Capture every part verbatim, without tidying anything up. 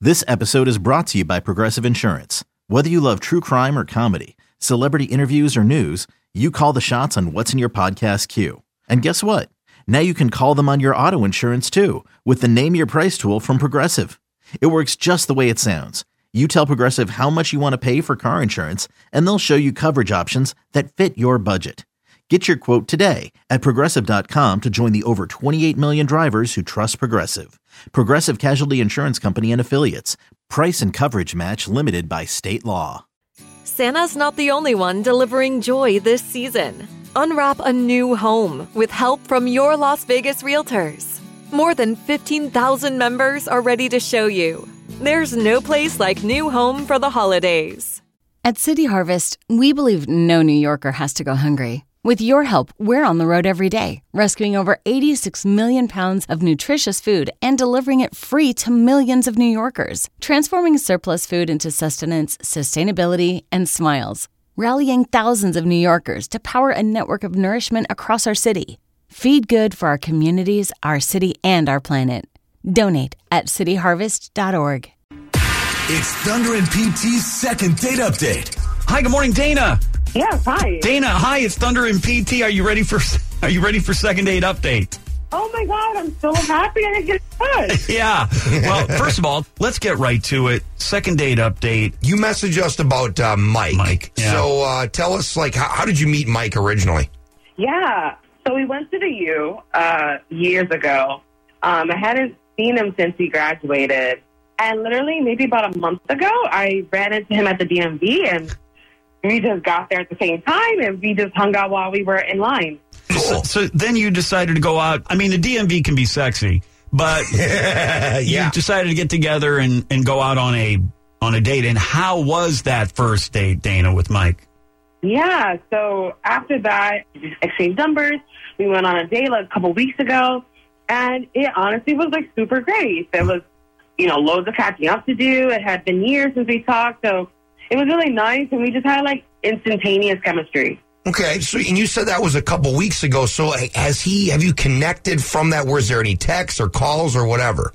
This episode is brought to you by Progressive Insurance. Whether you love true crime or comedy, celebrity interviews or news, you call the shots on what's in your podcast queue. And guess what? Now you can call them on your auto insurance too with the Name Your Price tool from Progressive. It works just the way it sounds. You tell Progressive how much you want to pay for car insurance, and they'll show you coverage options that fit your budget. Get your quote today at Progressive dot com to join the over twenty-eight million drivers who trust Progressive. Progressive Casualty Insurance Company and Affiliates. Price and coverage match limited by state law. Santa's not the only one delivering joy this season. Unwrap a new home with help from your Las Vegas realtors. More than fifteen thousand members are ready to show you. There's no place like new home for the holidays. At City Harvest, we believe no New Yorker has to go hungry. With your help, we're on the road every day, rescuing over eighty-six million pounds of nutritious food and delivering it free to millions of New Yorkers, transforming surplus food into sustenance, sustainability, and smiles, rallying thousands of New Yorkers to power a network of nourishment across our city. Feed good for our communities, our city, and our planet. Donate at city harvest dot org. It's Thunder and P T's second date update. Hi, good morning, Dana. Yes, hi. Dana, hi, it's Thunder and P T. Are you ready for Are you ready for second date update? Oh my God, I'm so happy I didn't get touched. Yeah. Well, first of all, let's get right to it. Second date update. You messaged us about uh, Mike. Mike, yeah. So uh, tell us, like, how, how did you meet Mike originally? Yeah. So we went to the U uh, years ago. Um, I hadn't seen him since he graduated. And literally maybe about a month ago, I ran into him at the D M V, and we just got there at the same time, and we just hung out while we were in line. Cool. So, so then you decided to go out. I mean, the D M V can be sexy, but yeah. you decided to get together and, and go out on a on a date. And how was that first date, Dana, with Mike? Yeah. So after that, we just exchanged numbers. We went on a date like a couple weeks ago, and it honestly was like super great. There was, you know, loads of catching up to do. It had been years since we talked, so it was really nice, and we just had, like, instantaneous chemistry. Okay, so and you said that was a couple weeks ago. So has he? Have you connected from that? Was there any texts or calls or whatever?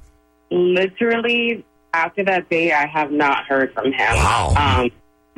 Literally, after that day, I have not heard from him. Wow. Um,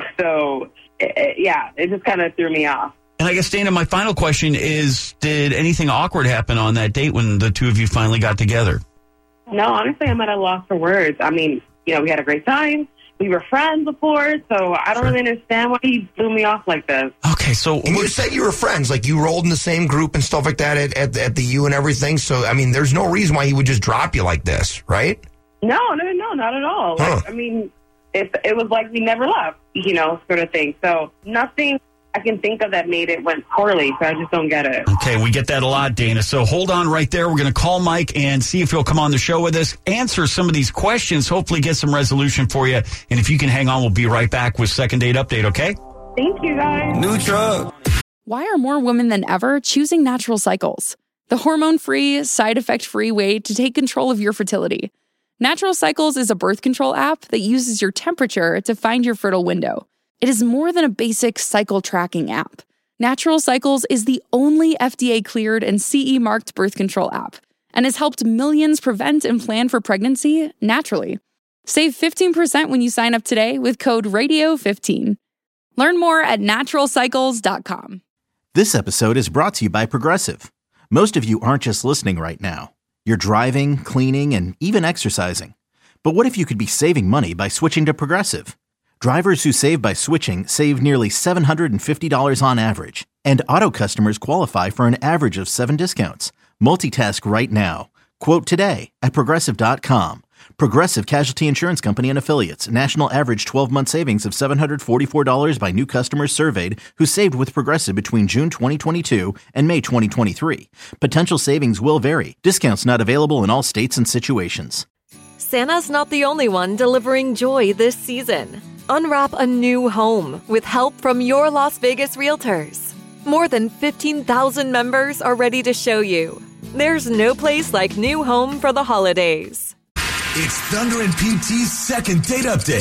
so, it, it, yeah, it just kind of threw me off. And I guess, Dana, my final question is, did anything awkward happen on that date when the two of you finally got together? No, honestly, I'm at a loss for words. I mean, you know, we had a great time. We were friends before, so I don't Sure. really understand why he blew me off like this. Okay, so... And you said you were friends, like you rolled in the same group and stuff like that at, at, at the U and everything. So, I mean, there's no reason why he would just drop you like this, right? No, no, no, not at all. Like, Huh. I mean, it, it was like we never left, you know, sort of thing. So nothing I can think of that made it went poorly, so I just don't get it. Okay, we get that a lot, Dana. So hold on right there. We're going to call Mike and see if he'll come on the show with us, answer some of these questions, hopefully get some resolution for you. And if you can hang on, we'll be right back with Second Date Update, okay? Thank you, guys. New truck. Why are more women than ever choosing Natural Cycles? The hormone-free, side-effect-free way to take control of your fertility. Natural Cycles is a birth control app that uses your temperature to find your fertile window. It is more than a basic cycle tracking app. Natural Cycles is the only F D A-cleared and C E-marked birth control app and has helped millions prevent and plan for pregnancy naturally. Save fifteen percent when you sign up today with code radio fifteen. Learn more at natural cycles dot com. This episode is brought to you by Progressive. Most of you aren't just listening right now. You're driving, cleaning, and even exercising. But what if you could be saving money by switching to Progressive? Drivers who save by switching save nearly seven hundred fifty dollars on average. And auto customers qualify for an average of seven discounts. Multitask right now. Quote today at progressive dot com. Progressive Casualty Insurance Company and Affiliates. National average twelve-month savings of seven hundred forty-four dollars by new customers surveyed who saved with Progressive between June twenty twenty-two and May twenty twenty-three. Potential savings will vary. Discounts not available in all states and situations. Santa's not the only one delivering joy this season. Unwrap a new home with help from your Las Vegas realtors. More than fifteen thousand members are ready to show you. There's no place like new home for the holidays. It's Thunder and P T's second date update.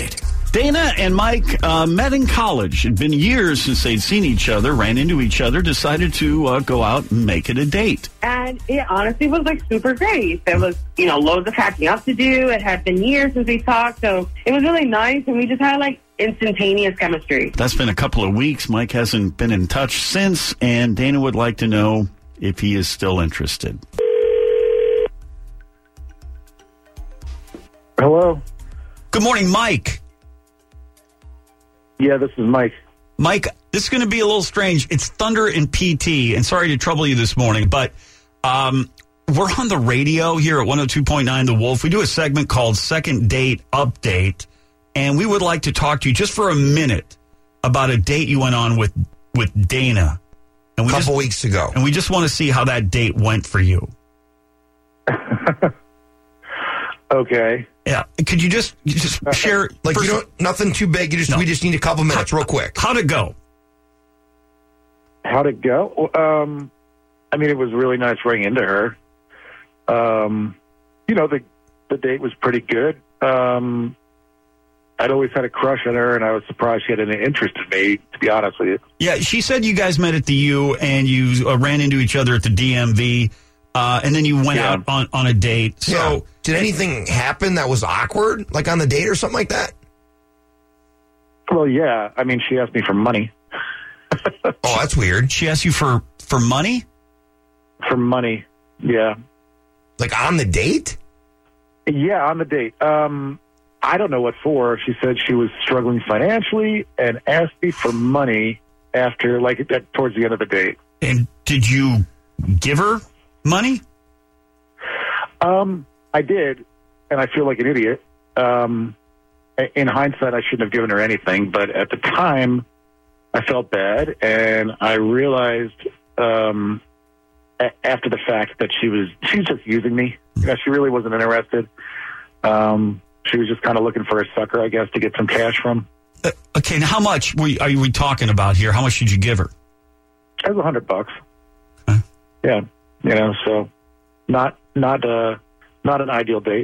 Dana and Mike uh, met in college. It had been years since they'd seen each other, ran into each other, decided to uh, go out and make it a date. And it honestly was like super great. There was, you know, loads of catching up to do. It had been years since we talked, so it was really nice, and we just had like instantaneous chemistry. That's been a couple of weeks. Mike hasn't been in touch since, and Dana would like to know if he is still interested. Hello? Good morning, Mike. Yeah, this is Mike. Mike, this is going to be a little strange. It's Thunder and P T, and sorry to trouble you this morning, but um, we're on the radio here at one oh two point nine The Wolf. We do a segment called Second Date Update, and we would like to talk to you just for a minute about a date you went on with, with Dana. And we a couple just, weeks ago. And we just want to see how that date went for you. Okay. Yeah. Could you just you just share? Like, first, you don't, nothing too big. You just, No. we just need a couple minutes, real quick. how'd it go? How'd it go? Um, I mean, it was really nice running into her. Um, you know, the the date was pretty good. Um, I'd always had a crush on her, and I was surprised she had any interest in me, to be honest with you. Yeah, she said you guys met at the U and you uh, ran into each other at the D M V, uh, and then you went Yeah. out on, on a date. So, Yeah. Did anything happen that was awkward, like on the date or something like that? Well, yeah. I mean, she asked me for money. Oh, that's weird. she asked you for, for money? For money, yeah. Like on the date? Yeah, on the date. Um, I don't know what for. She said she was struggling financially and asked me for money after, like, at, towards the end of the date. And did you give her money? Um, I did, and I feel like an idiot. Um, in hindsight, I shouldn't have given her anything, but at the time, I felt bad, and I realized um, a- after the fact that she was she was just using me. You know, she really wasn't interested. Um, she was just kind of looking for a sucker, I guess, to get some cash from. Uh, okay, now how much were you, are we talking about here? How much did you give her? It was a hundred bucks. Huh? Yeah, you know, so not not uh not an ideal date.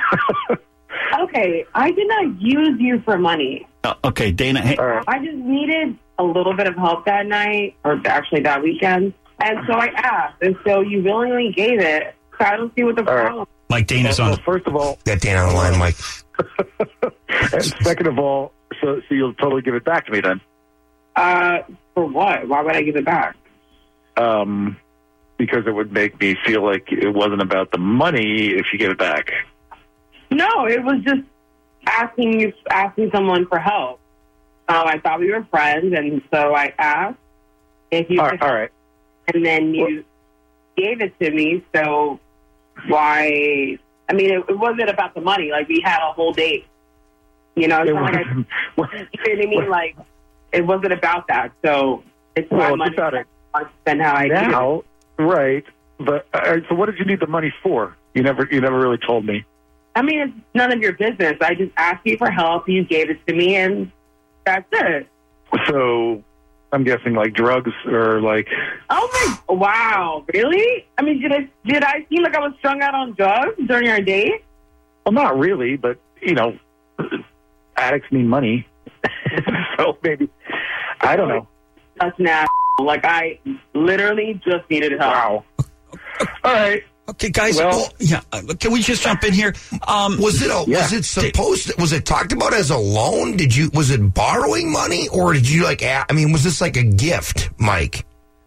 Okay, I did not use you for money. Uh, okay, Dana. Hey, All right. I just needed a little bit of help that night, or actually that weekend. And so I asked, and so you willingly gave it. So I don't see what the All right. problem. Mike, Dana's Well, on. well, first of all, Got Dana on the line, Mike. and second of all, so so you'll totally give it back to me then. Uh, for what? Why would I give it back? Um, because it would make me feel like it wasn't about the money if you give it back. No, it was just asking you, asking someone for help. Um, I thought we were friends, and so I asked if you All could right. All right. and then you gave it to me. So why? I mean, it, it wasn't about the money. Like, we had a whole date. You know, it's It not like I, wasn't- you know what I mean? Like, it wasn't about that. So it's my Well, it's money. about it. I spend how I do. Now, right? But all right, so, what did you need the money for? You never, you never really told me. I mean, it's none of your business. I just asked you for help. You gave it to me, and that's it. So, I'm guessing like drugs or like. Oh my! Wow, really? I mean, did I did I seem like I was strung out on drugs during our date? Well, not really, but you know, addicts need money, so maybe I don't know. That's nasty. Like, I literally just needed help. Wow. All right. Okay, guys. Well- well, yeah. uh, Can we just jump in here? Um, Was it a, Yeah. was it supposed to, was it talked about as a loan? Did you was it borrowing money or did you like a- I mean was this like a gift, Mike?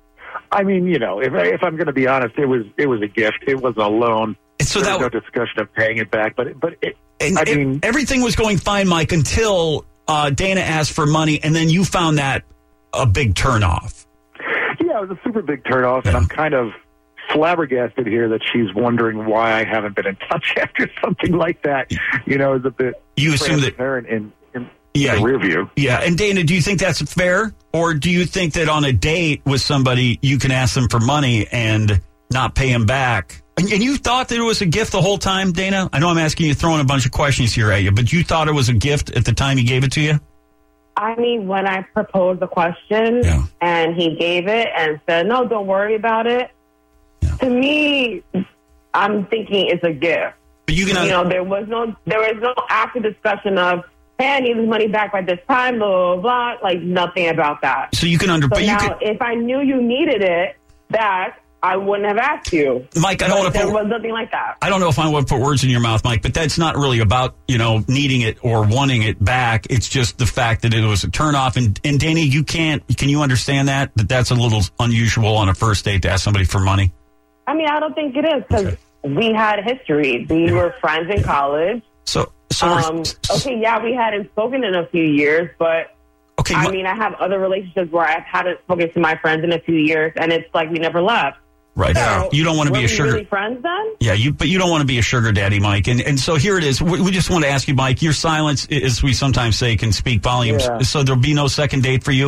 I mean, you know, if I, if I'm going to be honest, it was it was a gift. It was a loan. so there that was no discussion of paying it back, but but it, and, I and mean, everything was going fine, Mike, until uh, Dana asked for money, and then you found that a big turnoff. yeah, it was a super big turnoff, and I'm kind of flabbergasted here that she's wondering why I haven't been in touch after something like that. You know, is a bit You assume that, transparent in, in yeah, the rear view. yeah. And Dana, do you think that's fair, or do you think that on a date with somebody you can ask them for money and not pay them back? And, and you thought that it was a gift the whole time, Dana? I know I'm asking you, throwing a bunch of questions here at you, but you thought it was a gift at the time he gave it to you? I mean, when I proposed the question Yeah. and he gave it and said, "No, don't worry about it." Yeah. To me, I'm thinking it's a gift. But you can. You know, there was no there was no after discussion of, hey, I need this money back by this time, blah, blah, blah. Like, nothing about that. So you can under. So but now, you could, if I knew you needed it back, I wouldn't have asked you. Mike, I don't want to There put, was nothing like that. I don't know if I want to put words in your mouth, Mike, but that's not really about, you know, needing it or wanting it back. It's just the fact that it was a turnoff. And, and Danny, you can't, can you understand that? That that's a little unusual on a first date to ask somebody for money? I mean, I don't think it is because okay. we had history. We yeah. were friends in college. So, so um, okay, yeah, we hadn't spoken in a few years, but okay, I my, mean, I have other relationships where I hadn't spoken to my friends in a few years, and it's like we never left. Right. So, you don't want to be a we sugar. Really friends then? Yeah, you, but you don't want to be a sugar daddy, Mike. And and so here it is. We, we just want to ask you, Mike, your silence, as we sometimes say, can speak volumes. Yeah. So there'll be no second date for you?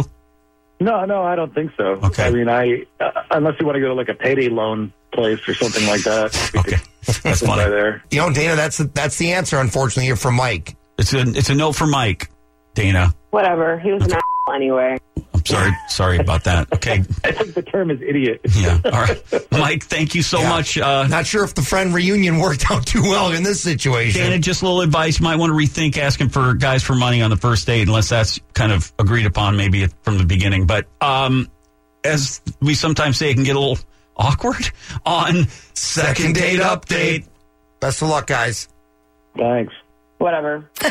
No, no, I don't think so. Okay. I mean, I uh, unless you want to go to like a payday loan place or something like that. Okay. That's funny. By there. You know, Dana, that's the, that's the answer, unfortunately, here from Mike. It's a, it's a no for Mike, Dana. Whatever. He was an asshole anyway. I'm sorry. Sorry about that. Okay. I think the term is idiot. Yeah. All right. Mike, thank you so Yeah. much. Uh, Not sure if the friend reunion worked out too well in this situation. Dana, just a little advice. You might want to rethink asking for guys for money on the first date, unless that's kind of agreed upon maybe from the beginning. But um, as we sometimes say, it can get a little awkward on Second Date Update. Best of luck, guys. Thanks. Whatever. More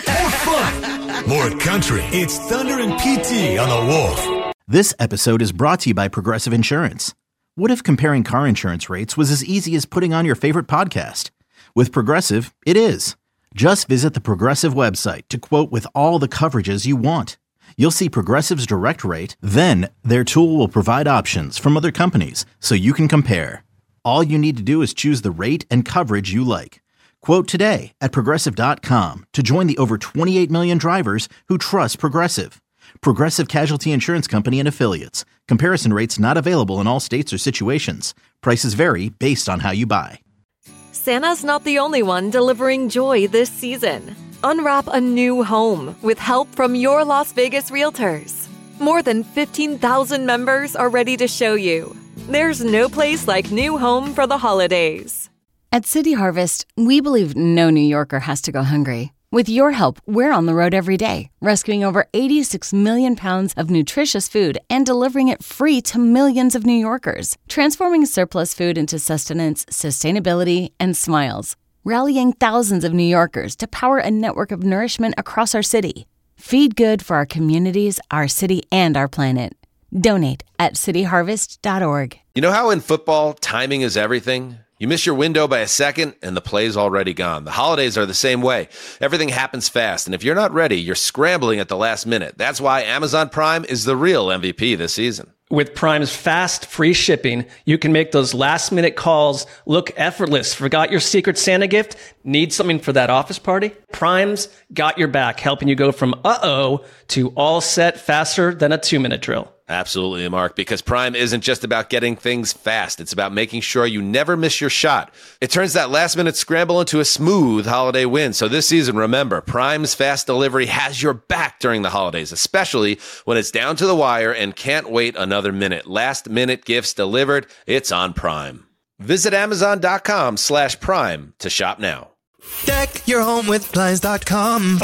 fun, more country. It's Thunder and P T on the Wolf. This episode is brought to you by Progressive Insurance. What if comparing car insurance rates was as easy as putting on your favorite podcast? With Progressive, it is. Just visit the Progressive website to quote with all the coverages you want. You'll see Progressive's direct rate, then their tool will provide options from other companies so you can compare. All you need to do is choose the rate and coverage you like. Quote today at Progressive dot com to join the over twenty-eight million drivers who trust Progressive. Progressive Casualty Insurance Company and Affiliates. Comparison rates not available in all states or situations. Prices vary based on how you buy. Santa's not the only one delivering joy this season. Unwrap a new home with help from your Las Vegas realtors. More than fifteen thousand members are ready to show you. There's no place like new home for the holidays. At City Harvest, we believe no New Yorker has to go hungry. With your help, we're on the road every day, rescuing over eighty-six million pounds of nutritious food and delivering it free to millions of New Yorkers, transforming surplus food into sustenance, sustainability, and smiles, rallying thousands of New Yorkers to power a network of nourishment across our city. Feed good for our communities, our city, and our planet. Donate at city harvest dot org. You know how in football, timing is everything? You miss your window by a second, and the play's already gone. The holidays are the same way. Everything happens fast, and if you're not ready, you're scrambling at the last minute. That's why Amazon Prime is the real M V P this season. With Prime's fast, free shipping, you can make those last-minute calls look effortless. Forgot your Secret Santa gift? Need something for that office party? Prime's got your back, helping you go from uh-oh to all set faster than a two-minute drill. Absolutely, Mark, because Prime isn't just about getting things fast. It's about making sure you never miss your shot. It turns that last-minute scramble into a smooth holiday win. So this season, remember, Prime's fast delivery has your back during the holidays, especially when it's down to the wire and can't wait another minute. Last-minute gifts delivered, it's on Prime. Visit amazon.com slash prime to shop now. Deck your home with blinds dot com.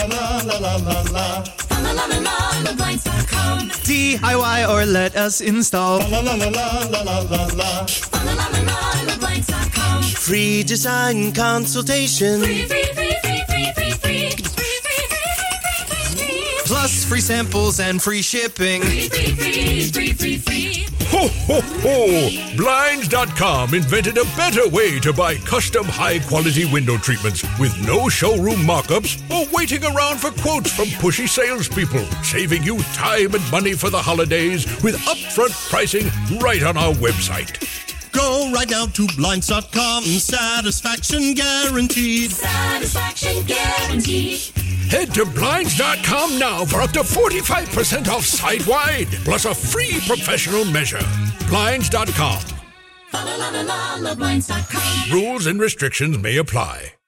D I Y or let us install. Free design consultation. Free, free, free, free, free, free, free. Plus free samples and free shipping. Free, free, free, free, free, free. Ho, ho, ho! Blinds dot com invented a better way to buy custom high-quality window treatments with no showroom mock-ups or waiting around for quotes from pushy salespeople, saving you time and money for the holidays with upfront pricing right on our website. Go right now to blinds dot com. Satisfaction guaranteed. Satisfaction guaranteed. Head to Blinds dot com now for up to forty-five percent off site-wide, plus a free professional measure. Blinds dot com. Rules and restrictions may apply.